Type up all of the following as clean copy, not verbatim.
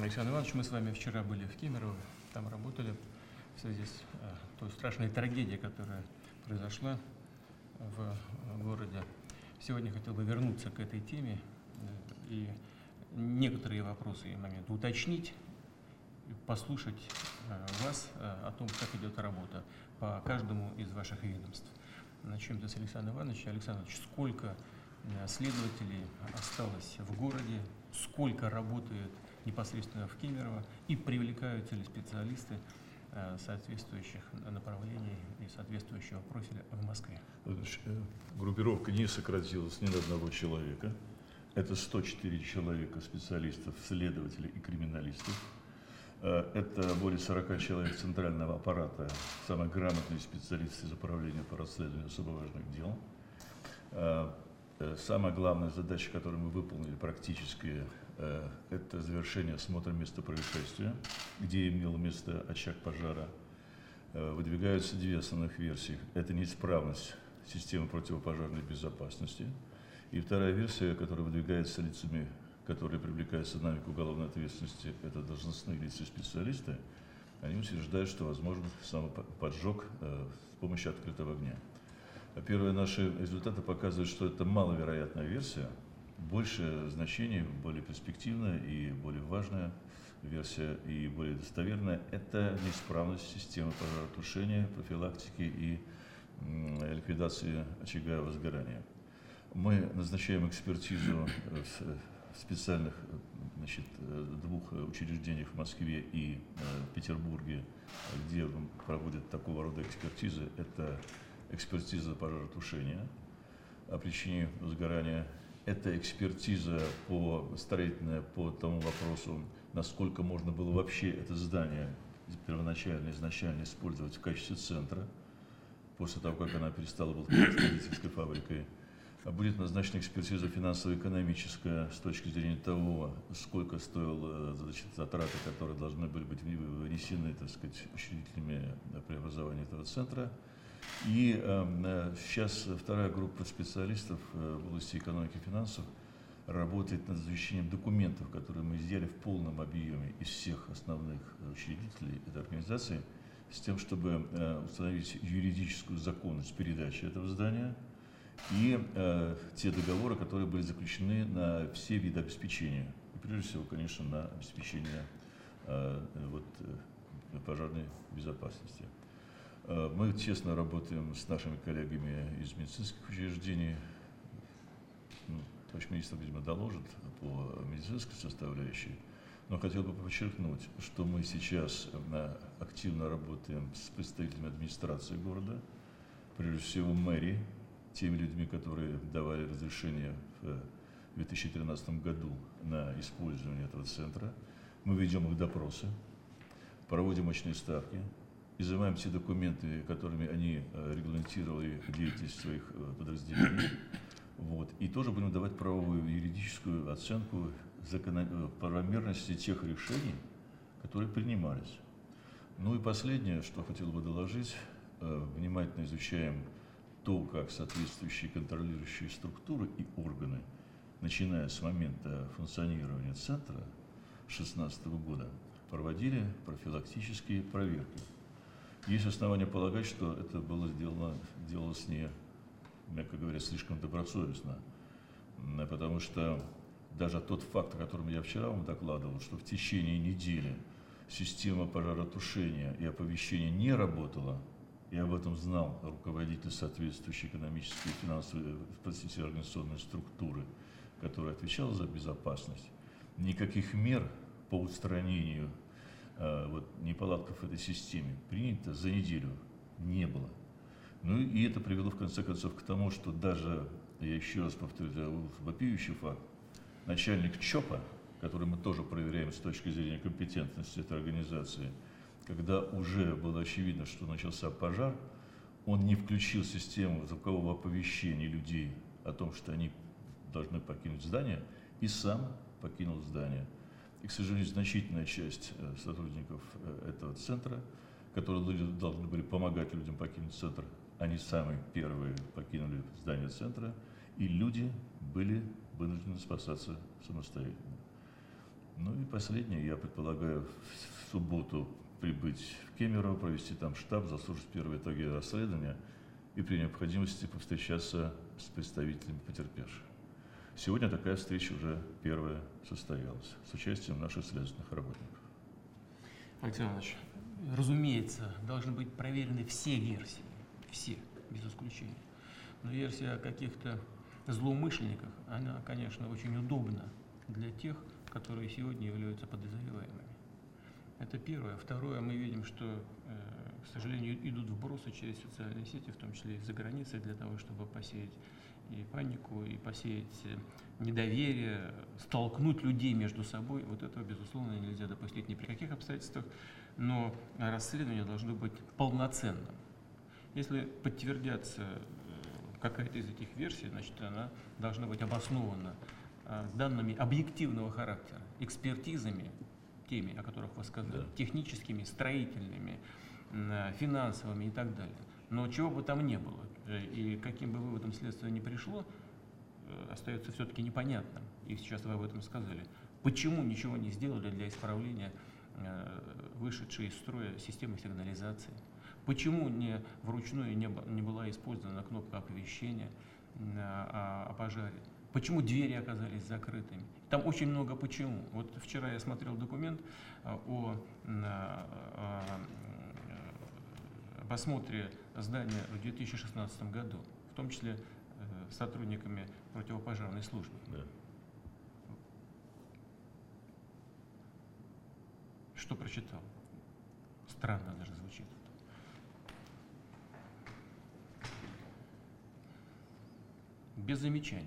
Александр Иванович, мы с вами вчера были в Кемерово, там работали в связи с той страшной трагедией, которая произошла в городе. Сегодня хотел бы вернуться к этой теме и некоторые вопросы и моменты уточнить, послушать вас о том, как идет работа по каждому из ваших ведомств. Начнем с Александра Ивановича. Александр Иванович, сколько следователей осталось в городе, сколько работает непосредственно в Кемерово и привлекаются ли специалисты соответствующих направлений и соответствующего профиля в Москве? Группировка не сократилась ни на одного человека. Это 104 человека специалистов, следователей и криминалистов. Это более 40 человек центрального аппарата, самые грамотные специалисты из управления по расследованию особо важных дел. Самая главная задача, которую мы выполнили практически, это завершение осмотра места происшествия, где имел место очаг пожара. Выдвигаются две основных версии. Это неисправность системы противопожарной безопасности. И вторая версия, которая выдвигается лицами, которые привлекаются нами к уголовной ответственности, это должностные лица и специалисты. Они утверждают, что возможен самоподжог с помощью открытого огня. Первые наши результаты показывают, что это маловероятная версия. Большее значение, более перспективная и более важная версия и более достоверная – это неисправность системы пожаротушения, профилактики и ликвидации очага возгорания. Мы назначаем экспертизу в специальных двух учреждениях в Москве и Петербурге, где проводят такого рода экспертизы. Это экспертиза пожаротушения о причине возгорания. Это экспертиза строительная по тому вопросу, насколько можно было вообще это здание первоначально, изначально использовать в качестве центра, после того, как она перестала быть кондитерской фабрикой. Будет назначена экспертиза финансово-экономическая с точки зрения того, сколько стоило затраты, которые должны были быть вынесены, так сказать, учредителями преобразования этого центра. И сейчас вторая группа специалистов в области экономики и финансов работает над изучением документов, которые мы изъяли в полном объеме из всех основных учредителей этой организации, с тем, чтобы установить юридическую законность передачи этого здания и те договоры, которые были заключены на все виды обеспечения. И прежде всего, конечно, на обеспечение пожарной безопасности. Мы тесно работаем с нашими коллегами из медицинских учреждений. Товарищ министр, видимо, доложит по медицинской составляющей. Но хотел бы подчеркнуть, что мы сейчас активно работаем с представителями администрации города, прежде всего мэрии, теми людьми, которые давали разрешение в 2013 году на использование этого центра. Мы ведем их допросы, проводим очные ставки, изымаем те документы, которыми они регламентировали деятельность своих подразделений. И тоже будем давать правовую юридическую оценку правомерности тех решений, которые принимались. Ну и последнее, что хотел бы доложить, внимательно изучаем то, как соответствующие контролирующие структуры и органы, начиная с момента функционирования центра 2016 года, проводили профилактические проверки. Есть основания полагать, что это было делалось не, мягко говоря, слишком добросовестно, потому что даже тот факт, о котором я вчера вам докладывал, что в течение недели система пожаротушения и оповещения не работала, и об этом знал руководитель соответствующей экономической и финансовой, организационной структуры, которая отвечала за безопасность, никаких мер по устранению неполадков в этой системе принято за неделю не было. Ну и это привело в конце концов к тому, что даже, я еще раз повторю, вопиющий факт, начальник ЧОПа, который мы тоже проверяем с точки зрения компетентности этой организации, когда уже было очевидно, что начался пожар, он не включил систему звукового оповещения людей о том, что они должны покинуть здание, и сам покинул здание. И, к сожалению, значительная часть сотрудников этого центра, которые должны были помогать людям покинуть центр, они сами первые покинули здание центра, и люди были вынуждены спасаться самостоятельно. Ну и последнее, я предполагаю в субботу прибыть в Кемерово, провести там штаб, заслушать первые итоги расследования и при необходимости повстречаться с представителями потерпевших. Сегодня такая встреча уже первая состоялась с участием наших следственных работников. Алексей Иванович, разумеется, должны быть проверены все версии, все, без исключения. Но версия о каких-то злоумышленниках, она, конечно, очень удобна для тех, которые сегодня являются подозреваемыми. Это первое. Второе, мы видим, что, к сожалению, идут вбросы через социальные сети, в том числе и за границей, для того, чтобы посеять и панику, и посеять недоверие, столкнуть людей между собой. Вот этого, безусловно, нельзя допустить ни при каких обстоятельствах, но расследование должно быть полноценным. Если подтвердятся какая-то из этих версий, значит, она должна быть обоснована данными объективного характера, экспертизами, теми, о которых вы сказали, техническими, строительными, финансовыми и так далее. Но чего бы там ни было, и каким бы выводом следствие ни пришло, остается все-таки непонятным, и сейчас вы об этом сказали, почему ничего не сделали для исправления вышедшей из строя системы сигнализации, почему вручную не была использована кнопка оповещения о пожаре, почему двери оказались закрытыми. Там очень много почему. Вот вчера я смотрел документ об осмотре здания в 2016 году, в том числе сотрудниками противопожарной службы. Да. Что прочитал? Странно даже звучит. Без замечаний.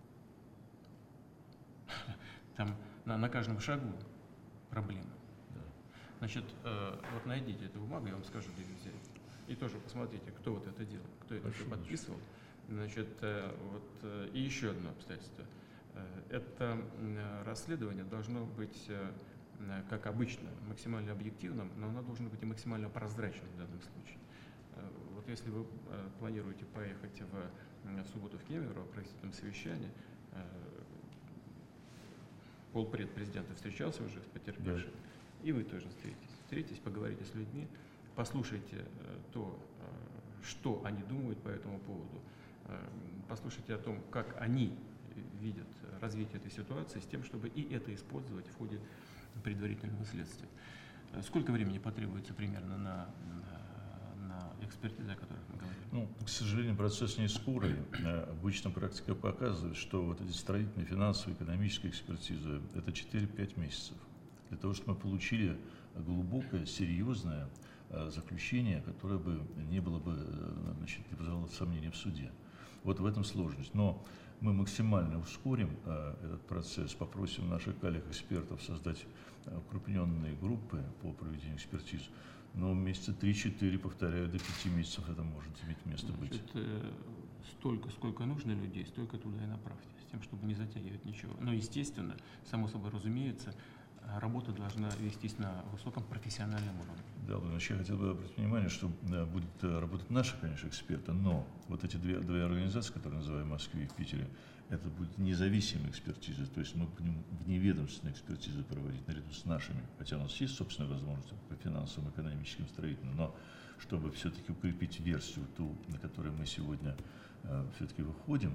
Там на каждом шагу проблемы. Да. Значит, вот найдите эту бумагу, я вам скажу, где взять. И тоже посмотрите, кто вот это делал, кто это подписывал. Значит, вот, и еще одно обстоятельство. Это расследование должно быть, как обычно, максимально объективным, но оно должно быть и максимально прозрачным в данном случае. Вот если вы планируете поехать в субботу в Кемерово, провести там совещание, полпред президента встречался уже с потерпевшими, и вы тоже встретитесь, поговорите с людьми, послушайте то, что они думают по этому поводу, послушайте о том, как они видят развитие этой ситуации, с тем, чтобы и это использовать в ходе предварительного следствия. Сколько времени потребуется примерно на экспертизы, о которых мы говорим? Ну, к сожалению, процесс не скорый. Обычно практика показывает, что вот эти строительные, финансовые, экономические экспертизы – это 4-5 месяцев. Для того, чтобы мы получили глубокое, серьезное заключение, которое бы не было бы, значит, не вызывало сомнений в суде. Вот в этом сложность. Но мы максимально ускорим этот процесс, попросим наших коллег-экспертов создать укрупненные группы по проведению экспертиз. Но месяца 3-4, повторяю, до 5 месяцев это может иметь место быть. Столько, сколько нужно людей, столько туда и направьте, с тем, чтобы не затягивать ничего. Но, естественно, само собой разумеется, работа должна вестись на высоком профессиональном уровне. Да, Владимирович, я хотел бы обратить внимание, что будут работать наши, конечно, эксперты, но вот эти две организации, которые называем в Москве и в Питере, это будет независимая экспертиза, то есть мы будем вневедомственные экспертизы проводить наряду с нашими, хотя у нас есть собственная возможность по финансовым, экономическим, строительным, но чтобы все-таки укрепить версию ту, на которой мы сегодня все-таки выходим,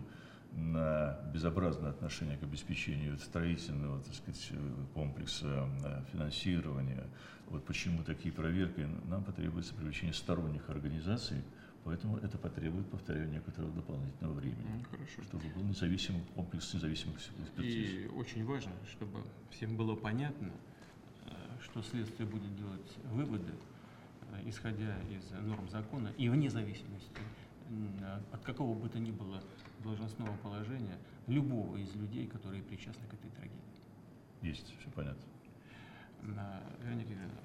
на безобразное отношение к обеспечению строительного, так сказать, комплекса, финансирования. Вот почему такие проверки, нам потребуется привлечение сторонних организаций, поэтому это потребует, повторяю, некоторого дополнительного времени. Хорошо. Чтобы был независимый комплекс независимых экспертиз. И очень важно, чтобы всем было понятно, что следствие будет делать выводы, исходя из норм закона и вне зависимости от какого бы то ни было должностного положения любого из людей, которые причастны к этой трагедии. Есть, все понятно. Вероника Игоревна,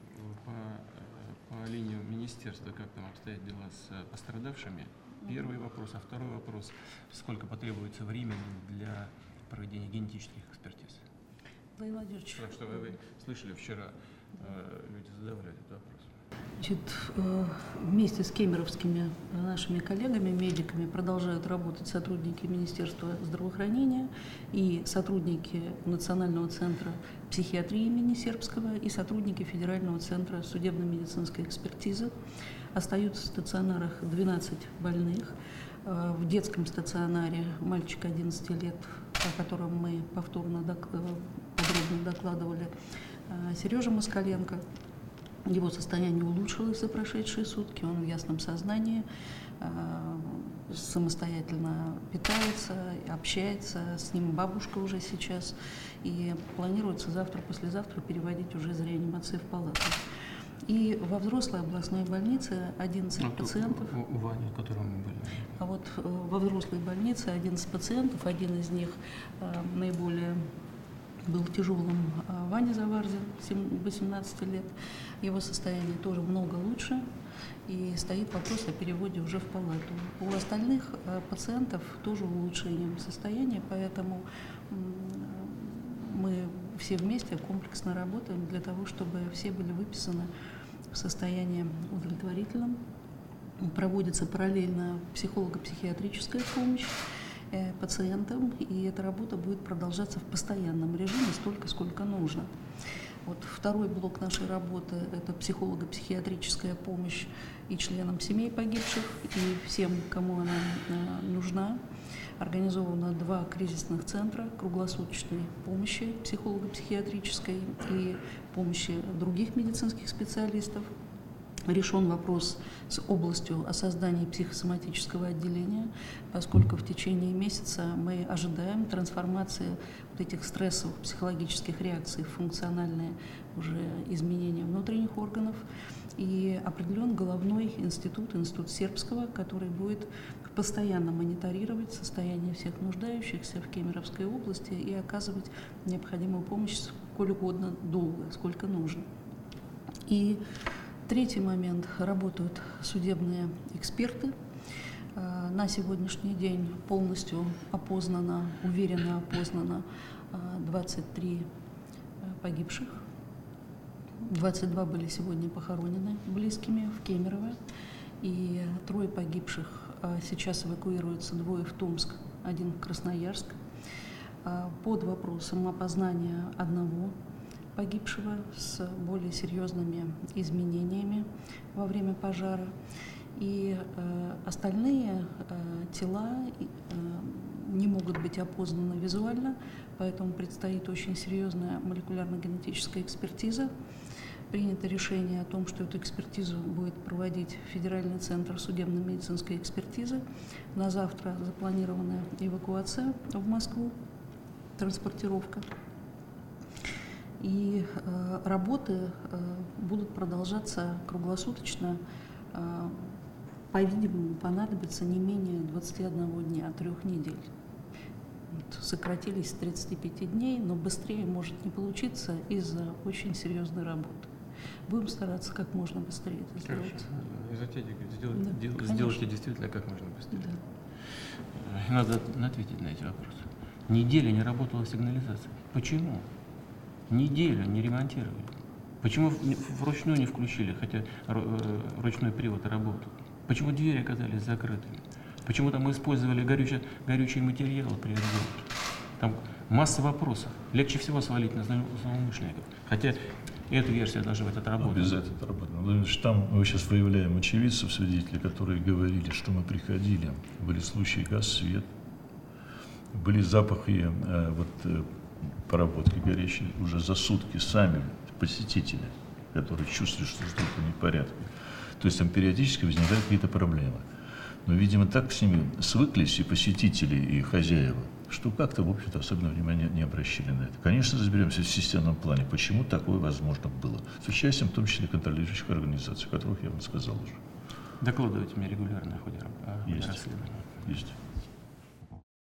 по линии министерства как там обстоят дела с пострадавшими? Первый вопрос. А второй вопрос. Сколько потребуется времени для проведения генетических экспертиз? Владимир Владимирович. Потому что вы слышали, вчера люди задавали этот вопрос. Значит, вместе с кемеровскими нашими коллегами, медиками, продолжают работать сотрудники Министерства здравоохранения и сотрудники Национального центра психиатрии имени Сербского и сотрудники Федерального центра судебно-медицинской экспертизы. Остаются в стационарах 12 больных. В детском стационаре мальчик 11 лет, о котором мы повторно подробно докладывали, Сережа Москаленко. Его состояние улучшилось за прошедшие сутки, он в ясном сознании, самостоятельно питается, общается, с ним бабушка уже сейчас, и планируется завтра-послезавтра переводить уже из реанимации в палату. И во взрослой областной больнице 11 пациентов. У Вани, о котором мы были. А вот во взрослой больнице 11 пациентов, один из них наиболее был тяжелым, Ваня Заварзин, 18 лет. Его состояние тоже много лучше, и стоит вопрос о переводе уже в палату. У остальных пациентов тоже улучшением состояния, поэтому мы все вместе комплексно работаем для того, чтобы все были выписаны в состоянии удовлетворительном. Проводится параллельно психолого-психиатрическая помощь пациентам, и эта работа будет продолжаться в постоянном режиме столько, сколько нужно. Вот второй блок нашей работы – это психолого-психиатрическая помощь и членам семей погибших, и всем, кому она нужна. Организовано 2 кризисных центра круглосуточной помощи психолого-психиатрической и помощи других медицинских специалистов. Решен вопрос с областью о создании психосоматического отделения, поскольку в течение месяца мы ожидаем трансформации вот этих стрессовых психологических реакций в функциональные уже изменения внутренних органов. И определен головной институт Сербского, который будет постоянно мониторировать состояние всех нуждающихся в Кемеровской области и оказывать необходимую помощь сколь угодно долго, сколько нужно. И третий момент. Работают судебные эксперты. На сегодняшний день полностью уверенно опознано 23 погибших. 22 были сегодня похоронены близкими в Кемерово. И 3 погибших сейчас эвакуируются, 2 в Томск, 1 в Красноярск. Под вопросом опознания 1 погибшего с более серьезными изменениями во время пожара. И остальные тела не могут быть опознаны визуально, поэтому предстоит очень серьезная молекулярно-генетическая экспертиза. Принято решение о том, что эту экспертизу будет проводить Федеральный центр судебно-медицинской экспертизы. На завтра запланирована эвакуация в Москву, транспортировка. И работы будут продолжаться круглосуточно. По-видимому, понадобится не менее 21 дня, 3 недель. Вот, сократились с 35 дней, но быстрее может не получиться из-за очень серьезной работы. Будем стараться как можно быстрее это сделать. Сделайте действительно как можно быстрее. Да. Надо ответить на эти вопросы. Неделю не работала сигнализация. Почему? Неделю не ремонтировали. Почему вручную не включили, хотя ручной привод работал? Почему двери оказались закрытыми? Почему там мы использовали горючие материалы при разделке? Там масса вопросов. Легче всего свалить на злоумышленников. Хотя эта версия должна быть отработана. Обязательно отработана. Там мы сейчас выявляем очевидцев, свидетелей, которые говорили, что мы приходили. Были случаи газ, свет, были запахи проводки горячей уже за сутки сами посетители, которые чувствуют, что что-то не в порядке. То есть там периодически возникают какие-то проблемы. Но, видимо, так с ними свыклись и посетители, и хозяева, что как-то, в общем-то, особенного внимания не обращали на это. Конечно, разберемся в системном плане, почему такое возможно было. С участием, в том числе, контролирующих организаций, о которых я вам сказал уже. Докладывайте мне регулярно в ходе расследования. Есть.